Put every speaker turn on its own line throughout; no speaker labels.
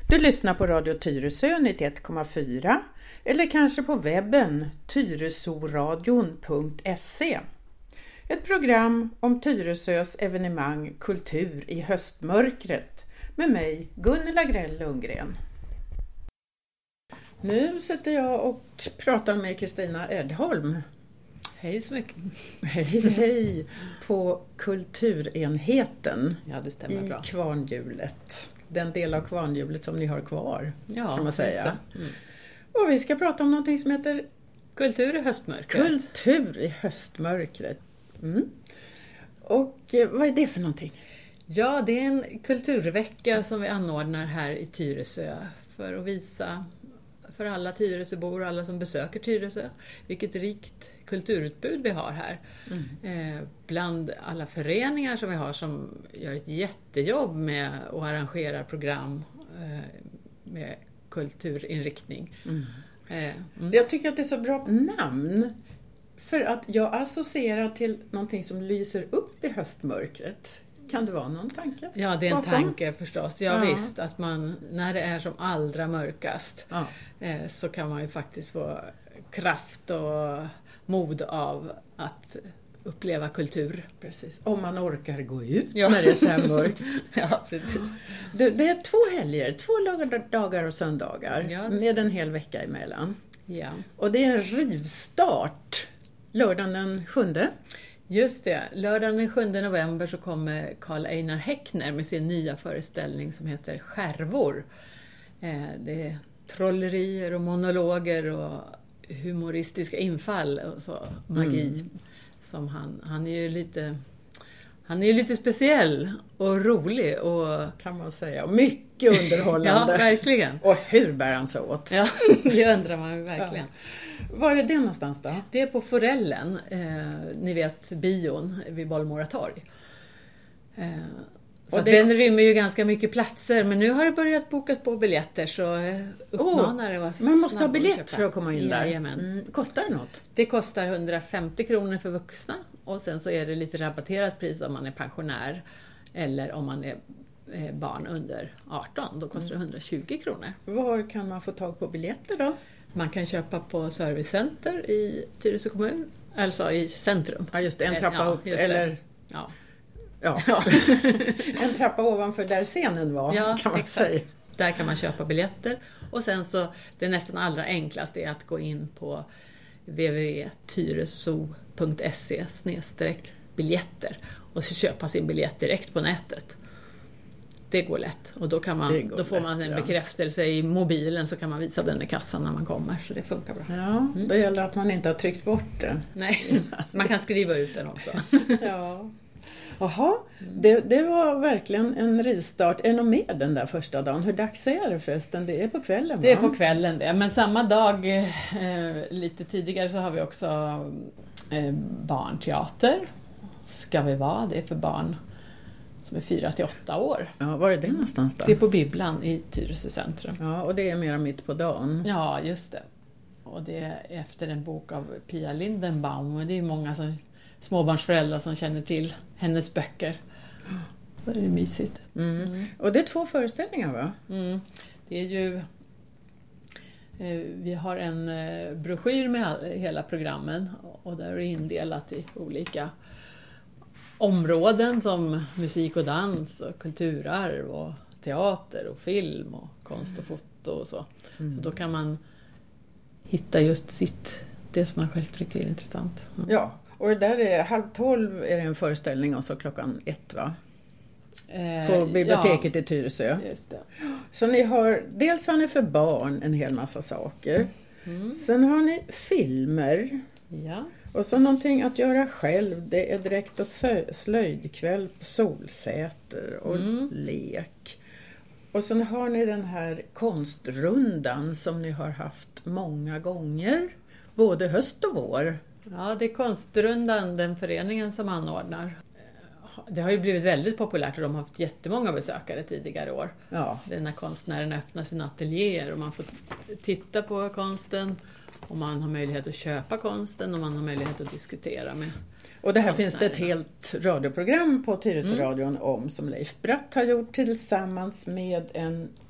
Du lyssnar på Radio Tyresö 91,4 eller kanske på webben tyresoradion.se. Ett program om Tyresös evenemang Kultur i höstmörkret med mig Gunilla Grell Lundgren. Nu sitter jag och pratar med Kristina Edholm.
Hej så mycket.
Hej på kulturenheten
Det stämmer
i
bra.
Kvarnhjulet. Den del av Kvarnhjulet som ni har kvar, kan man säga. Och vi ska prata om någonting som heter
Kultur i höstmörkret.
Kultur i höstmörkret. Och vad är det för någonting?
Ja, det är en kulturvecka som vi anordnar här i Tyresö för att visa för alla Tyresöbor och alla som besöker Tyresö vilket rikt kulturutbud vi har här. Bland alla föreningar som vi har som gör ett jättejobb med att arrangera program med kulturinriktning.
Jag tycker att det är så bra namn. För att jag associerar till någonting som lyser upp i höstmörkret. Kan det vara någon tanke?
Ja, det är en
bakom?
tanke förstås. Ja, visst, att man när det är som allra mörkast så kan man ju faktiskt få kraft och mod av att uppleva kultur.
Precis. Om man orkar gå ut när det är så här mörkt.
Ja, precis.
Det är 2 helger, 2 dagar och söndagar med en hel vecka emellan.
Ja.
Och det är en rivstart lördagen den 7.
Just det, lördagen den 7 november så kommer Karl Einar Häckner med sin nya föreställning som heter Skärvor. Det är trollerier och monologer och humoristiska infall och så magi som han är ju lite speciell och rolig och
kan man säga, och mycket underhållande.
Ja, verkligen.
Och hur bär han så åt?
Ja, det undrar man ju verkligen.
Var är det någonstans då?
Det är på Forellen, ni vet bion vid Bollmora torg. Så den rymmer ju ganska mycket platser, men nu har det börjat bokas på biljetter så uppmanar det var
man måste ha biljett för att komma in där. Kostar det något?
Det kostar 150 kronor för vuxna och sen så är det lite rabatterat pris om man är pensionär eller om man är barn under 18, då kostar det 120 kronor.
Var kan man få tag på biljetter då?
Man kan köpa på servicecenter i Tyresö kommun, alltså i centrum.
Ja just det, en trappa upp eller... Ja. En trappa ovanför där scenen var, kan man säga.
Där kan man köpa biljetter. Och sen så, det nästan allra enklaste är att gå in på www.tyreso.se/biljetter och så köpa sin biljett direkt på nätet. Det går lätt. Och då, då får man en bekräftelse i mobilen så kan man visa den i kassan när man kommer. Så det funkar bra.
Ja, då gäller att man inte har tryckt bort det.
Nej, man kan skriva ut den också.
Ja. Jaha, det var verkligen en rivstart. Är det något mer den där första dagen? Hur dags är det förresten? Det är på kvällen, va?
Det är på kvällen det. Men samma dag, lite tidigare så har vi också barnteater. Ska vi vara? Det är för barn som är 4-8 år.
Ja, var är det någonstans då?
Det är på Bibblan i Tyresö centrum.
Ja, och det är mera mitt på dagen.
Ja, just det. Och det är efter en bok av Pia Lindenbaum. Det är många småbarnsföräldrar som känner till hennes böcker. Det är mysigt.
Och det är 2 föreställningar, va?
Det är ju... Vi har en broschyr med hela programmen och där är det indelat i olika områden som musik och dans och kulturarv och teater och film och konst och foto och så. Så då kan man hitta just det som man själv tycker är intressant.
Ja. Och det där är 11:30 är det en föreställning och så 1:00, va? På biblioteket i Tyresö.
Just det.
Så ni har, dels har ni för barn en hel massa saker. Sen har ni filmer.
Ja.
Och så någonting att göra själv. Det är direkt och slöjdkväll på Solsäter och lek. Och sen har ni den här konstrundan som ni har haft många gånger. Både höst och vår.
Ja, det är Konstrundan, den föreningen som anordnar. Det har ju blivit väldigt populärt och de har haft jättemånga besökare tidigare år. Ja. Det är när konstnären öppnar sina ateljéer och man får titta på konsten och man har möjlighet att köpa konsten och man har möjlighet att diskutera med.
Och det här finns det ett helt radioprogram på Tyresöradion om som Leif Bratt har gjort tillsammans med en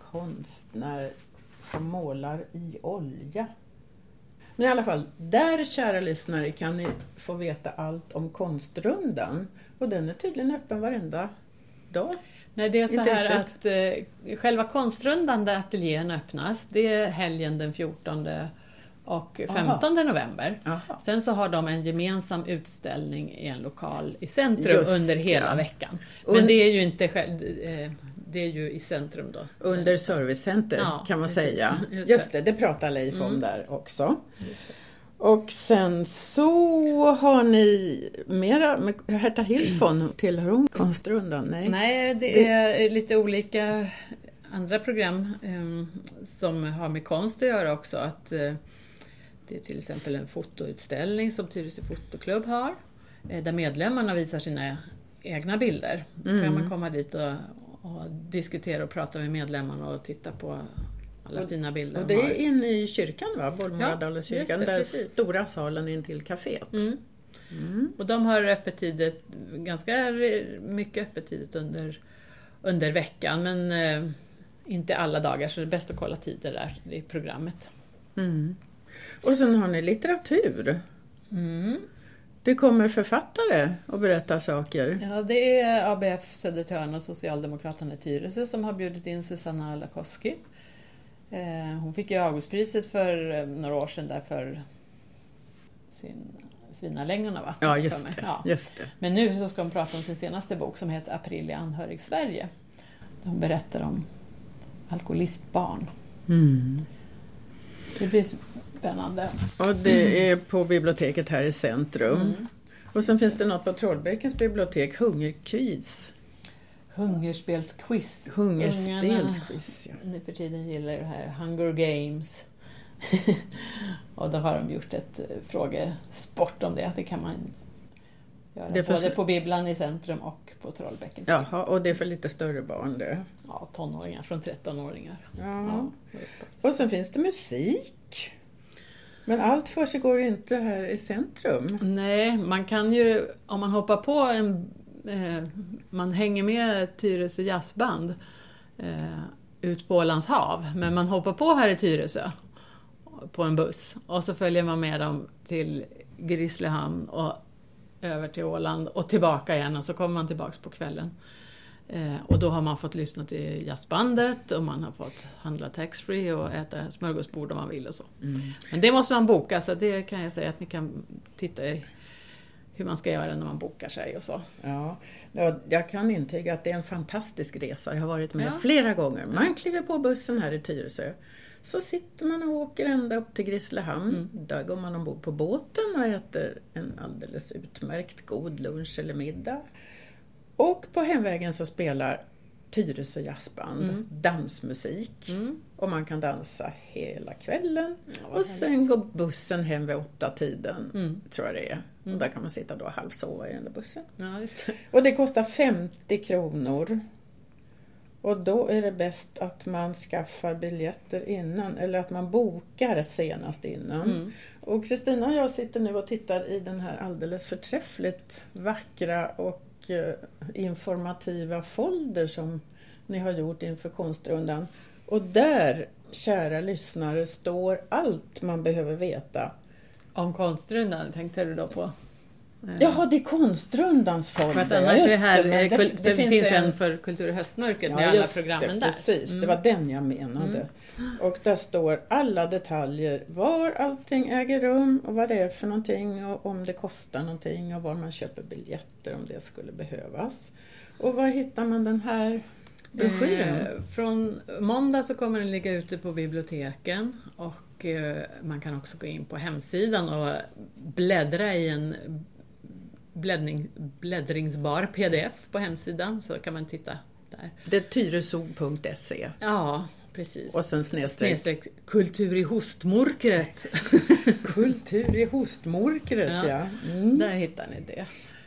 konstnär som målar i olja. Men i alla fall, där kära lyssnare kan ni få veta allt om konstrundan. Och den är tydligen öppen varenda dag.
Nej, det är så här att själva konstrundan där ateljén öppnas, det är helgen den 14 och 15 november.
Aha.
Sen så har de en gemensam utställning i en lokal i centrum under hela veckan. Men det är ju inte det är ju i centrum då.
Under servicecenter kan man
precis.
säga. Just det pratar Leif om där också. Och sen så har ni mera med Herta Hilfon, tillhör hon konstrundan?
Nej, det är lite olika andra program som har med konst att göra också. Att det är till exempel en fotoutställning som Tyresö fotoklubb har. Där medlemmarna visar sina egna bilder. Då kan man komma dit och diskutera och prata med medlemmarna och titta på alla fina bilder.
Och det är inne i kyrkan, va? Bollmoradalskyrkan, där
precis.
Stora salen in till kaféet.
Och de har öppettider, ganska mycket öppettider under veckan, men inte alla dagar, så det är bäst att kolla tider där i programmet.
Och sen har ni litteratur. Det kommer författare och berättar saker.
Ja, det är ABF Södertörn och Socialdemokraterna i Tyresö som har bjudit in Susanna Lakoski. Hon fick ju Augustpriset för några år sedan där för Svinalängorna, va?
Ja, just det.
Men nu så ska hon prata om sin senaste bok som heter April i anhörig Sverige. Hon berättar om alkoholistbarn. Det blir spännande.
Och det är på biblioteket här i centrum. Och sen finns det något på Trollbäckens bibliotek, Hungerquiz.
Hungerspelsquiz.
Hungerspelsquiz, ja.
Nu för tiden gillar det här Hunger Games. Och då har de gjort ett frågesport om det. Att det kan man göra det både på bibblan i centrum och på Trollbäcken.
Jaha, och det är för lite större barn det.
Ja, tonåringar, från 13-åringar.
Ja. Och sen finns det musik. Men allt för sig går inte här i centrum.
Nej, man kan ju, om man hoppar på man hänger med Tyresö jazzband ut på Ålands hav. Men man hoppar på här i Tyresö på en buss. Och så följer man med dem till Grisslehamn och över till Åland och tillbaka igen. Och så kommer man tillbaka på kvällen. Och då har man fått lyssna till jazzbandet och man har fått handla taxfree och äta smörgåsbord om man vill och så. Men det måste man boka, så det kan jag säga att ni kan titta i hur man ska göra när man bokar sig och så.
Ja, jag kan intyga att det är en fantastisk resa. Jag har varit med flera gånger. Man kliver på bussen här i Tyresö. Så sitter man och åker ända upp till Grisslehamn. Där går man ombord på båten och äter en alldeles utmärkt god lunch eller middag. Och på hemvägen så spelar Tyresö jazzband dansmusik. Och man kan dansa hela kvällen. Och sen går bussen hem vid 8-tiden, tror jag det är. Och där kan man sitta då och halvsova i den där bussen.
Ja, just det.
Och det kostar 50 kronor. Och då är det bäst att man skaffar biljetter innan. Eller att man bokar senast innan. Och Kristina och jag sitter nu och tittar i den här alldeles förträffligt vackra och informativa folder som ni har gjort inför konstrundan. Och där, kära lyssnare, står allt man behöver veta.
Om konstrundan tänkte du då på?
Jaha, det är konstrundans folder.
För att annars är här, det finns en för Kultur i höstmörkret med alla programmen där.
Precis, det var den jag menade. Och där står alla detaljer, var allting äger rum och vad det är för någonting och om det kostar någonting och var man köper biljetter om det skulle behövas. Och var hittar man den här broschyren?
Från måndag så kommer den ligga ute på biblioteken och man kan också gå in på hemsidan och bläddra i en bläddringsbar pdf på hemsidan, så kan man titta där.
Det är tyresö.se.
Ja, precis.
Och sen snedstreck
kultur i hostmorkret.
Kultur i hostmorkret, ja.
Där hittar ni det.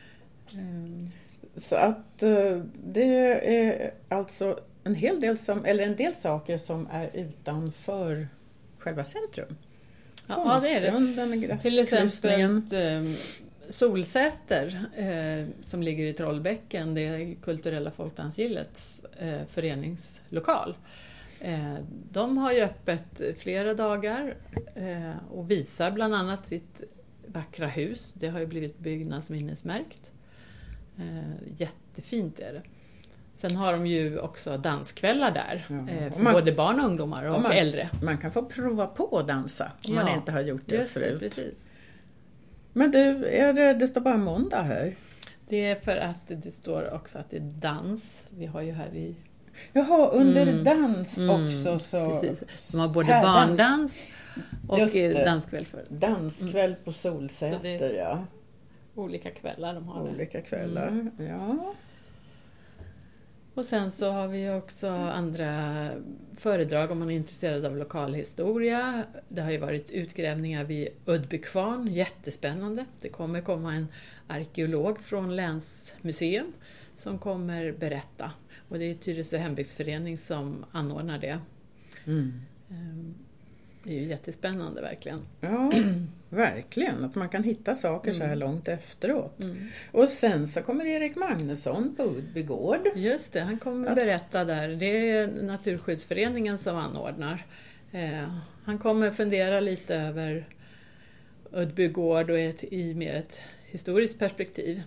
Så att det är alltså en del saker som är utanför själva centrum.
Ja, det är det. Till exempel Solsäter som ligger i Trollbäcken, det är Kulturella Folkdansgillets föreningslokal. De har ju öppet flera dagar och visar bland annat sitt vackra hus. Det har ju blivit byggnadsminnesmärkt. Jättefint är det. Sen har de ju också danskvällar där för både barn och ungdomar och äldre.
Man kan få prova på att dansa om man inte har gjort det
just
förut.
Det, precis.
Men du, det står bara måndag här.
Det är för att det står också att det är dans. Vi har ju här i...
Jaha, under dans också så...
Precis. De har både barndans och danskväll för.
Danskväll på Solsäter, ja.
Olika kvällar de har.
Olika kvällar, ja.
Och sen så har vi också andra föredrag om man är intresserad av lokalhistoria. Det har ju varit utgrävningar vid Uddbykvarn, jättespännande. Det kommer komma en arkeolog från Länsmuseum som kommer berätta. Och det är Tyresö hembygdsförening som anordnar det. Det är ju jättespännande verkligen.
Ja, verkligen. Att man kan hitta saker så här långt efteråt. Och sen så kommer Erik Magnusson på Uddbygård.
Just det, han kommer berätta där. Det är Naturskyddsföreningen som anordnar. Han kommer fundera lite över Uddbygård och i mer ett historiskt perspektiv.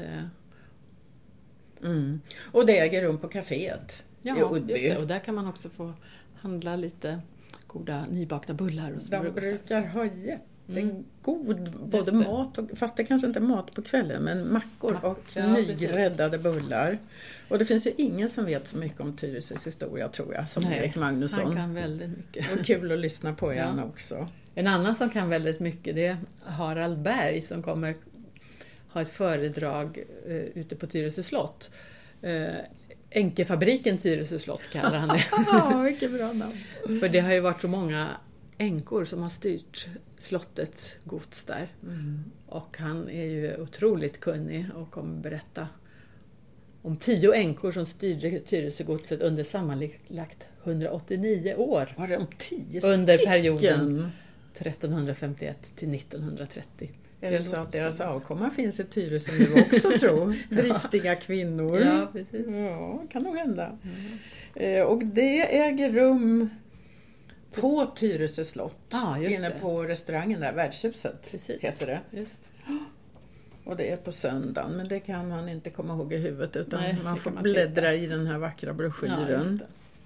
Och det äger rum på kaféet i Uddby.
Just det. Och där kan man också få handla lite goda nybakta bullar. Och så
de brukar ha jättegod både mat och, fast det kanske inte är mat på kvällen, men mackor och nygräddade bullar. Och det finns ju ingen som vet så mycket om Tyresös historia, tror jag, som Erik Magnusson.
Han kan väldigt mycket.
Och kul att lyssna på igen också.
En annan som kan väldigt mycket, det är Harald Berg som kommer ha ett föredrag ute på Tyresö slott. Enkefabriken Tyresö slott kallar han det.
Ja, vilket bra namn.
För det har ju varit så många änkor som har styrt slottets gods där. Och han är ju otroligt kunnig och kommer berätta om 10 änkor som styrde Tyresögodset under sammanlagt 189 år.
Var det om 10
under perioden 1351 till 1930.
Är det så att deras avkomma finns i Tyresö nu också, tror driftiga kvinnor?
Ja, precis.
Ja, kan nog hända. Och det äger rum på Tyresö slott. Inne på restaurangen där, Värdshuset heter det.
Just.
Och det är på söndagen, men det kan man inte komma ihåg i huvudet, utan man får bläddra i den här vackra broschyren.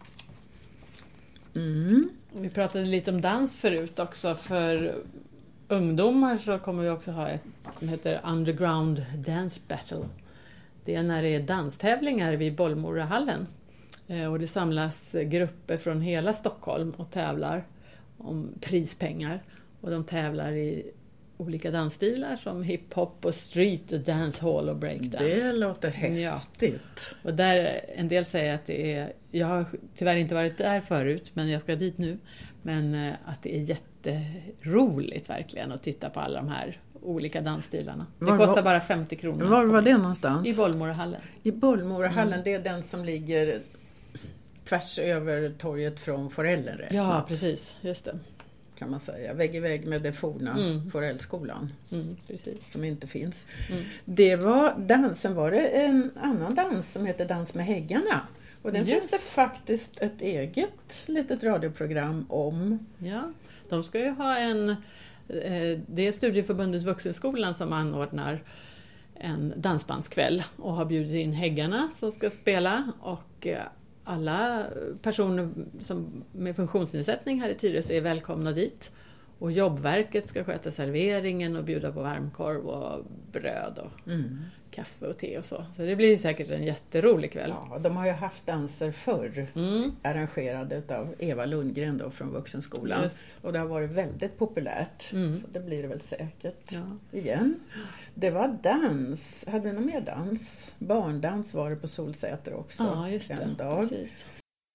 Vi pratade lite om dans förut också. För ungdomar så kommer vi också ha ett som heter Underground Dance Battle. Det är när det är danstävlingar vid Bollmorahallen. Och det samlas grupper från hela Stockholm och tävlar om prispengar. Och de tävlar i olika dansstilar som hiphop och street, dancehall och breakdance.
Det låter häftigt.
Och där en del säger att det är, jag har tyvärr inte varit där förut, men jag ska dit nu. Men att det är jätteroligt verkligen att titta på alla de här olika dansstilarna. Det kostar bara 50 kronor.
Var var det någonstans?
I Bollmorahallen.
I Bollmorahallen, det är den som ligger tvärs över torget från Forellen räknat.
Ja, precis. Just det.
Kan man säga. Vägg i vägg med det forna Forellskolan.
Precis.
Som inte finns. Det var dansen, var det en annan dans som heter Dans med häggarna. Och den finns det faktiskt ett eget litet radioprogram om.
Ja, de ska ju ha det är Studieförbundets vuxenskolan som anordnar en dansbandskväll och har bjudit in häggarna som ska spela, och alla personer med funktionsnedsättning här i Tyresö är välkomna dit. Och Jobbverket ska sköta serveringen och bjuda på varmkorv och bröd och kaffe och te och så. Så det blir ju säkert en jätterolig kväll.
Ja, de har ju haft danser förr arrangerade av Eva Lundgren då från vuxenskolan.
Just.
Och det har varit väldigt populärt. Så det blir det väl säkert igen. Det var dans. Hade vi någon mer dans? Barndans var det på Solsäter också.
Ja, just det.
En dag.
Precis.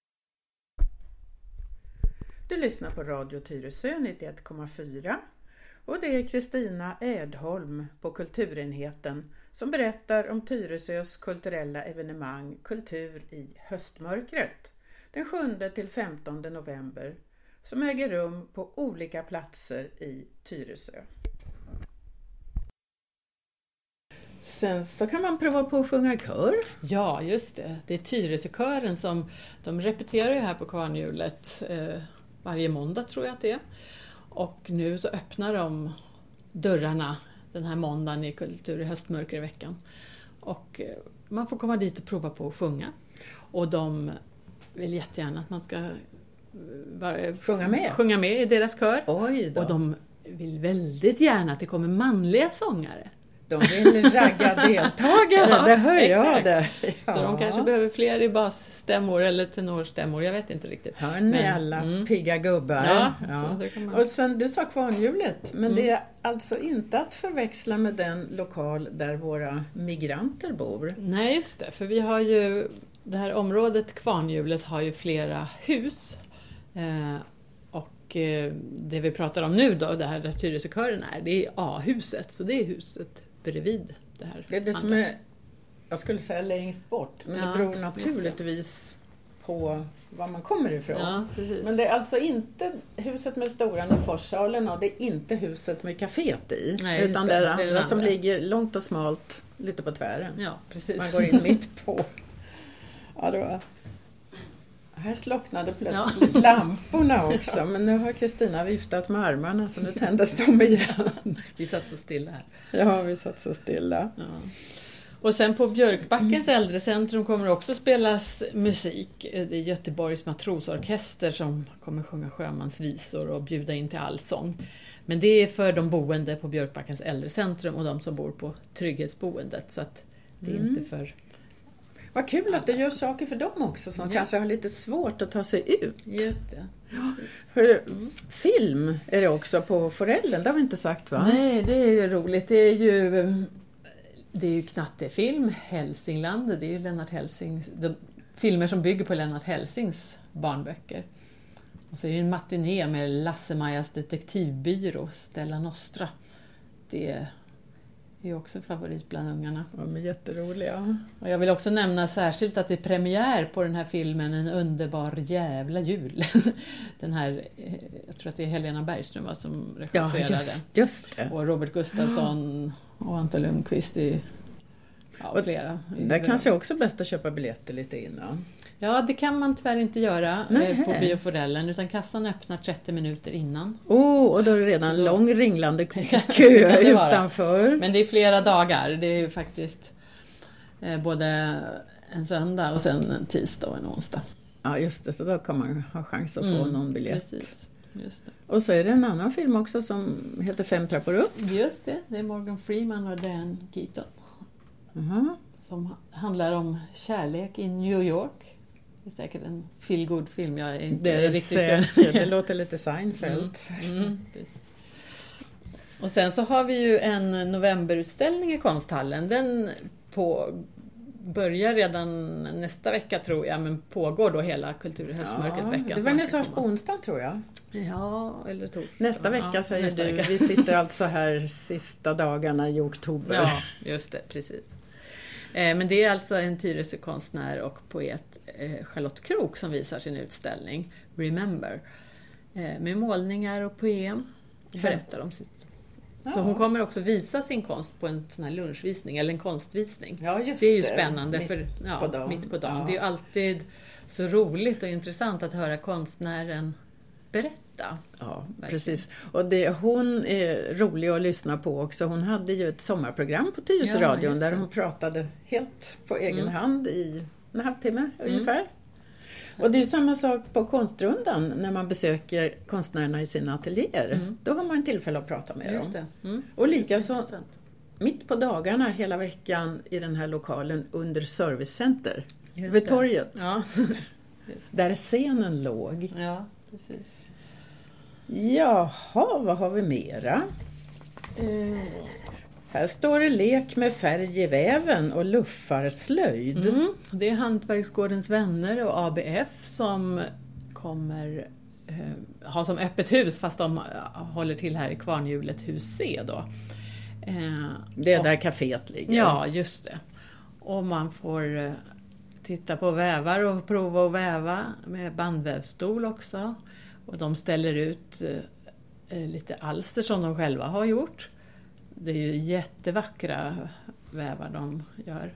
Du lyssnar på Radio Tyresö 91,4. Och det är Kristina Edholm på Kulturenheten som berättar om Tyresös kulturella evenemang Kultur i höstmörkret den 7-15 november som äger rum på olika platser i Tyresö. Sen så kan man prova på att sjunga kör.
Ja, just det. Det är Tyresökören som de repeterar ju här på Kvarnhjulet varje måndag tror jag att det är. Och nu så öppnar de dörrarna den här måndagen i Kultur i höstmörker i veckan. Och man får komma dit och prova på att sjunga. Och de vill jättegärna att man ska sjunga med i deras kör.
Oj då.
Och de vill väldigt gärna att det kommer manliga sångare.
De vill ragga deltagare,
Ja,
det hör jag
exakt.
det. Ja.
Så de kanske behöver fler i basstämmor eller tenorstämmor, jag vet inte riktigt.
Hör ni alla pigga gubbar?
Ja. Så det kan man...
Och sen, du sa Kvarnhjulet, men det är alltså inte att förväxla med den lokal där våra migranter bor.
Nej, just det, för vi har ju, det här området Kvarnhjulet har ju flera hus. Och det vi pratar om nu då, det här där Tyresökören är, det är A-huset, så det är huset bredvid det här.
Det är det som är, jag skulle säga längst bort, men det beror naturligtvis på var man kommer ifrån.
Ja, precis.
Men det är alltså inte huset med storan i Forssalen och det är inte huset med kaféet i.
Nej,
utan
det
är det
är
andra
det
som
andra.
ligger långt och smalt lite på tvären.
Ja, precis.
Man går in mitt på. Ja, det var... Här slocknade plötsligt lamporna också, men nu har Kristina viftat med armarna så nu tändes de igen.
Vi satt så stilla här.
Ja, vi satt så stilla.
Ja. Och sen på Björkbackens äldrecentrum kommer också spelas musik. Det är Göteborgs matrosorkester som kommer sjunga sjömansvisor och bjuda in till allsång. Men det är för de boende på Björkbackens äldrecentrum och de som bor på trygghetsboendet, så att det är inte för...
Vad kul att det gör saker för dem också som kanske har lite svårt att ta sig ut.
Just det.
Film är det också på Forellen, det har vi inte sagt va?
Nej, det är roligt. Det är ju knattefilm, Hälsingland, det är ju Lennart Hälsings, filmer som bygger på Lennart Hälsings barnböcker. Och så är det en matiné med Lasse-Majas detektivbyrå, Stella Nostra. Det är ju också en favorit bland ungarna.
Ja, men jätteroliga.
Och jag vill också nämna särskilt att det är premiär på den här filmen En underbar jävla jul. Den här, jag tror att det är Helena Bergström som regisserade.
Ja, just det.
Och Robert Gustafsson och Ante Lundqvist och flera.
Det är kanske också bäst att köpa biljetter lite innan.
Ja, det kan man tyvärr inte göra på Bioforellen, utan kassan öppnar 30 minuter innan.
Och då är det redan lång ringlande kö utanför.
Men det är flera dagar. Det är ju faktiskt både en söndag och sen en tisdag och en onsdag.
Ja, just det. Så då kan man ha chans att få någon biljett.
Precis. Just det.
Och så är det en annan film också som heter 5 trappor upp.
Just det. Det är Morgan Freeman och Dan Keaton. Som handlar om kärlek i New York. Det är säkert en feel-good-film. Jag är inte riktigt...
Det låter lite Seinfeld.
Och sen så har vi ju en novemberutställning i konsthallen. Den börjar redan nästa vecka tror jag, men pågår då hela Kultur i höstmörkret-veckan.
Det var nästan på onsdag tror jag.
Ja, eller torsdag.
Nästa vecka säger du. Vecka. Vi sitter alltså här sista dagarna i oktober.
Ja, just det, precis. Men det är alltså en Tyresökonstnär och poet, Charlotte Krok, som visar sin utställning Remember. Med målningar och poem. Berättar om sitt. Så hon kommer också visa sin konst på en sån här lunchvisning eller en konstvisning.
Ja, just
det är ju spännande mitt på dagen.
Ja.
Det är ju alltid så roligt och intressant att höra konstnären berätta.
Ja, precis. Och hon är rolig att lyssna på också. Hon hade ju ett sommarprogram på Tyresöradion där hon pratade helt på egen hand i en halvtimme ungefär. Och det är ju samma sak på konstrundan när man besöker konstnärerna i sina ateljéer. Då har man tillfälle att prata med dem. Och likaså mitt på dagarna hela veckan i den här lokalen under Servicecenter vid torget.
Ja.
Där scenen låg.
Ja, precis.
Jaha, vad har vi mera? Här står det lek med färg i väven och luffarslöjd.
Det är Hantverksgårdens vänner och ABF som kommer ha som öppet hus, fast de håller till här i Kvarnhjulet hus C då.
Det är där kaféet ligger.
Ja, just det. Och man får titta på vävar och prova att väva med bandvävstol också. Och de ställer ut lite alster som de själva har gjort. Det är ju jättevackra vävar de gör.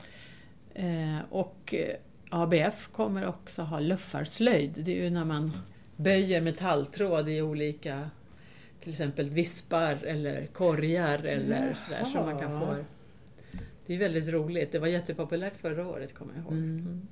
Och ABF kommer också ha luffarslöjd. Det är ju när man böjer metalltråd i olika, till exempel vispar eller korgar eller sådär som man kan få. Det är väldigt roligt. Det var jättepopulärt förra året, kommer jag ihåg. Mm.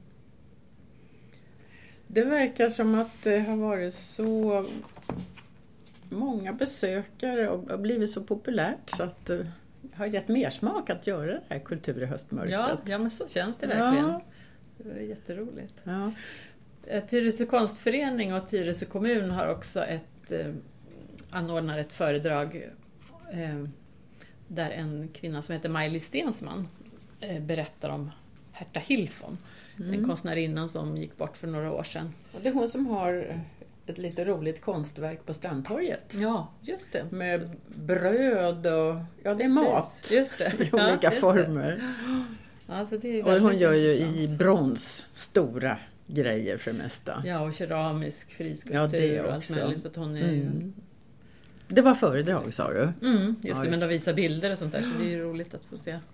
Det verkar som att det har varit så många besökare och blivit så populärt så att det har gett mer smak att göra det här kultur i höstmörkret.
Ja, men så känns det verkligen. Ja. Det var jätteroligt. Ja. Tyresö konstförening och Tyresö kommun har också anordnar ett föredrag där en kvinna som heter Maj-Lis Stensman berättar om Herta Hilfon. Den konstnärinnan som gick bort för några år sedan. Och det är hon som har ett lite roligt konstverk på Strandtorget.
Ja, just det. Med bröd och det är mat.
Just det.
I olika former.
Alltså det är
och hon gör ju i brons stora grejer för det mesta.
Ja, och keramisk friskulptur.
Ja, det
och
också.
Allt möjligt, så att hon är ju...
Det var föredrag, sa du?
Just det, men de visar bilder och sånt där, så det är ju roligt att få se.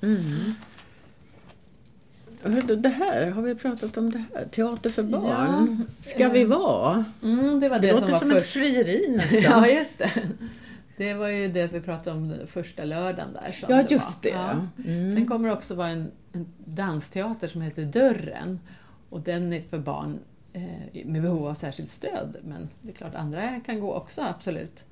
Det här, har vi pratat om det här? Teater för barn. Ska vi vara?
Det var det
låter som ett frieri nästan.
Ja, just det. Det var ju det vi pratade om första lördagen där.
Ja, just det.
Ja. Sen kommer det också vara en dansteater som heter Dörren. Och den är för barn med behov av särskilt stöd. Men det är klart, andra kan gå också, absolut.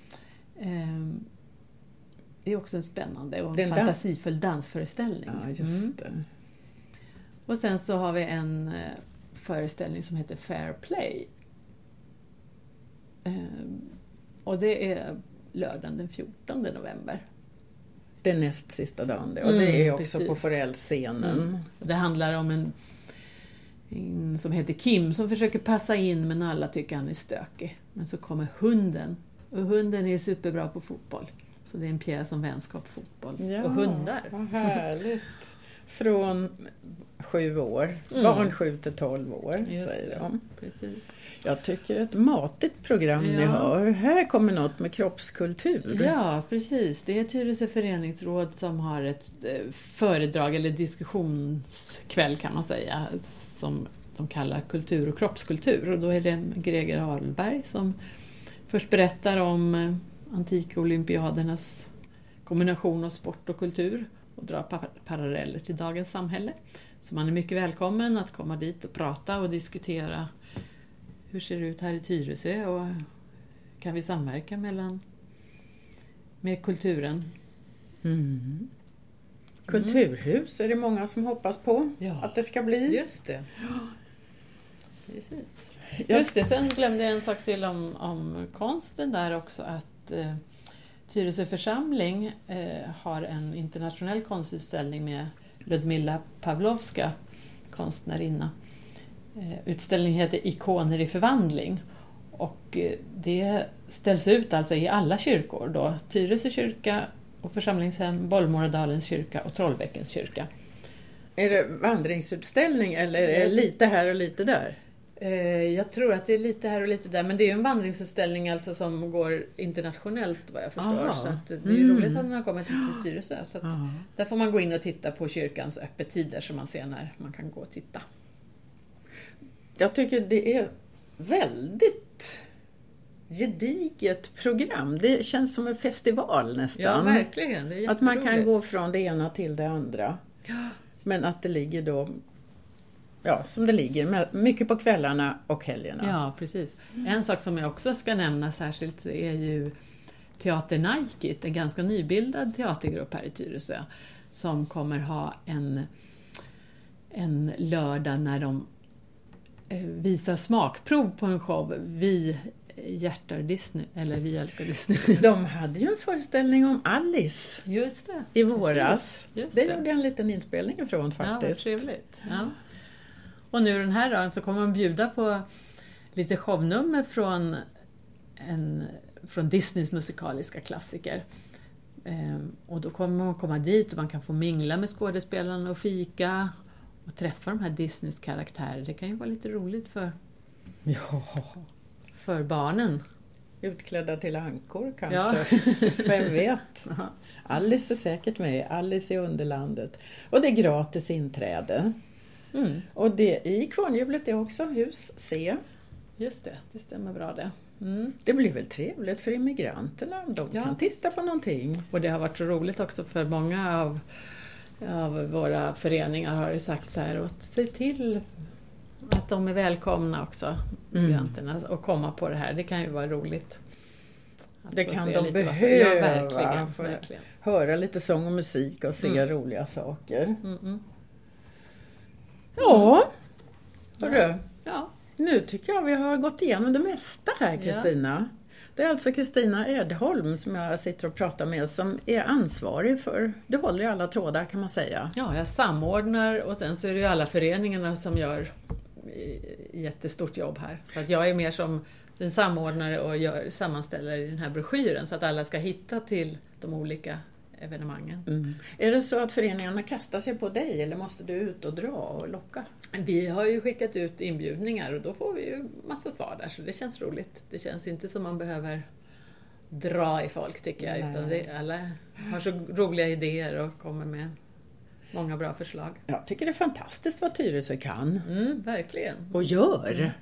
Det är också en spännande och fantasifull dansföreställning.
Ja, just det.
Och sen så har vi en föreställning som heter Fair Play. Och det är lördagen den 14 november.
Det är näst sista dagen det. Och det är också på Forellscenen.
Det handlar om en som heter Kim som försöker passa in, men alla tycker han är stökig. Men så kommer hunden. Och hunden är superbra på fotboll. Så det är en pjäs om vänskap, fotboll och hundar.
Vad härligt. Från 7 år. Barn 7 till 12 år, säger de.
Precis.
Jag tycker ett matigt program ni har. Här kommer något med kroppskultur.
Ja, precis. Det är Tyresö föreningsråd som har ett föredrag eller diskussionskväll, kan man säga, som de kallar kultur och kroppskultur. Och då är det Greger Ahlberg som först berättar om antika olympiadernas kombination av sport och kultur och drar paralleller till dagens samhälle. Så man är mycket välkommen att komma dit och prata och diskutera hur ser det ut här i Tyresö och kan vi samverka med kulturen.
Kulturhus är det många som hoppas på att det ska bli.
Just det. Precis. Just det, sen glömde jag en sak till om konsten där också, att Tyresö församling har en internationell konstutställning med Ludmilla Pavlovska, konstnärinna. Utställningen heter Ikoner i förvandling och det ställs ut alltså i alla kyrkor då, Tyresö kyrka och församlingshem, Bollmorredalens kyrka och Trollbäckens kyrka.
Är det vandringsutställning eller är det lite här och lite där?
Jag tror att det är lite här och lite där, men det är ju en vandringsutställning alltså som går internationellt, vad jag förstår. Så att det är ju roligt att den har kommit till Tyresö. Så att där får man gå in och titta på kyrkans öppettider så man ser när man kan gå och titta.
Jag tycker det är väldigt gediget program. Det känns som en festival nästan.
Ja, verkligen. Det är
att man kan gå från det ena till det andra.
Ja.
Men att det ligger då, som det ligger, mycket på kvällarna och helgerna.
Ja, precis. En sak som jag också ska nämna särskilt är ju Teater Naikit, en ganska nybildad teatergrupp här i Tyresö, som kommer ha en lördag när de visar smakprov på en show. Vi hjärtar Disney, eller vi älskar Disney.
De hade ju en föreställning om Alice.
Just det.
I våras. Just det gjorde jag en liten inspelning ifrån faktiskt.
Ja, vad trevligt. Ja. Och nu den här dagen så kommer de bjuda på lite shownummer från Disneys musikaliska klassiker. Och då kommer man komma dit och man kan få mingla med skådespelarna och fika och träffa de här Disneys karaktärer. Det kan ju vara lite roligt för barnen.
utklädda till ankor kanske. Vem vet? Alice är säkert med. Alice i Underlandet. Och det är gratis inträde. Och det i Kvarnhjulet är också hus C.
Just det stämmer bra det.
Det blir väl trevligt för immigranterna. De kan titta på någonting.
Och det har varit så roligt också för många av våra föreningar har det sagt så här. Och se till att de är välkomna också, migranterna, och komma på det här. Det kan ju vara roligt.
Det kan de behöva.
Ja, verkligen.
Höra lite sång och musik och se roliga saker. Ja, hörru.
Ja.
Nu tycker jag vi har gått igenom det mesta här, Kristina. Ja. Det är alltså Kristina Edholm som jag sitter och pratar med som är ansvarig för. Du håller i alla trådar kan man säga.
Ja, jag samordnar och sen så är det ju alla föreningarna som gör jättestort jobb här. Så att jag är mer som en samordnare och sammanställer i den här broschyren så att alla ska hitta till de olika evenemangen.
Är det så att föreningarna kastar sig på dig eller måste du ut och dra och locka?
Vi har ju skickat ut inbjudningar och då får vi ju massa svar där så det känns roligt. Det känns inte som man behöver dra i folk tycker jag. Utan alla har så roliga idéer och kommer med många bra förslag.
Jag tycker det är fantastiskt vad Tyresö kan.
Verkligen.
Och gör.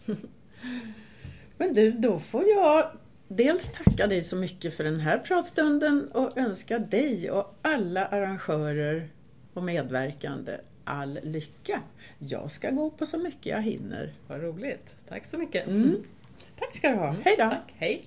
Men du, då får jag dels tacka dig så mycket för den här pratstunden och önska dig och alla arrangörer och medverkande all lycka. Jag ska gå på så mycket jag hinner.
Vad roligt. Tack så mycket.
Tack ska du ha. Hej då.
Tack. Hej.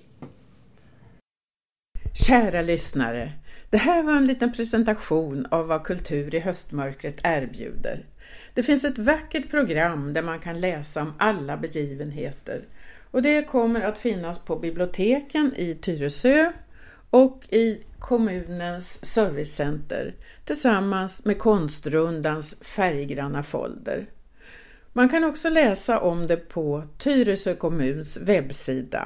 Kära lyssnare, det här var en liten presentation av vad Kultur i höstmörkret erbjuder. Det finns ett vackert program där man kan läsa om alla begivenheter. Och det kommer att finnas på biblioteken i Tyresö och i kommunens servicecenter tillsammans med Konstrundans färggranna folder. Man kan också läsa om det på Tyresö kommuns webbsida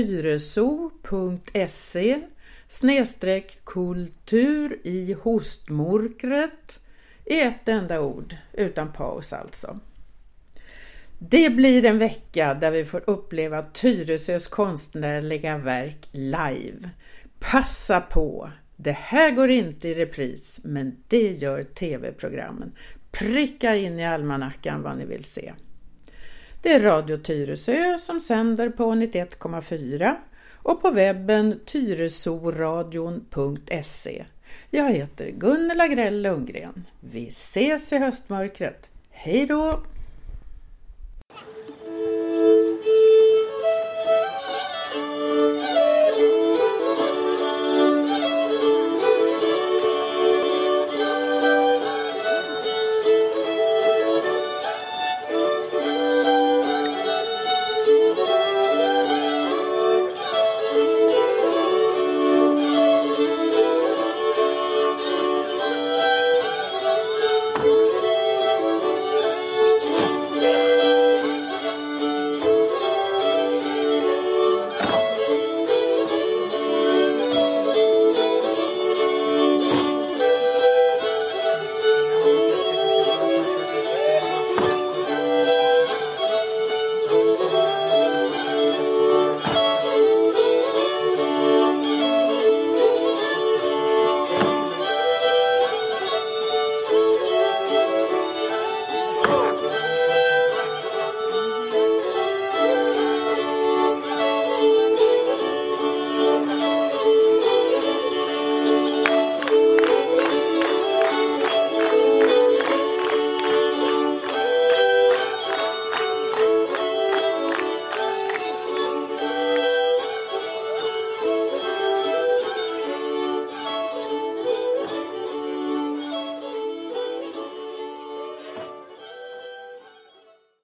tyreso.se/kultur i hostmörkret i ett enda ord utan paus alltså. Det blir en vecka där vi får uppleva Tyresös konstnärliga verk live. Passa på! Det här går inte i repris, men det gör tv-programmen. Pricka in i almanackan vad ni vill se. Det är Radio Tyresö som sänder på 91,4 och på webben tyresoradion.se. Jag heter Gunilla Grell Lundgren. Vi ses i höstmörkret. Hej då!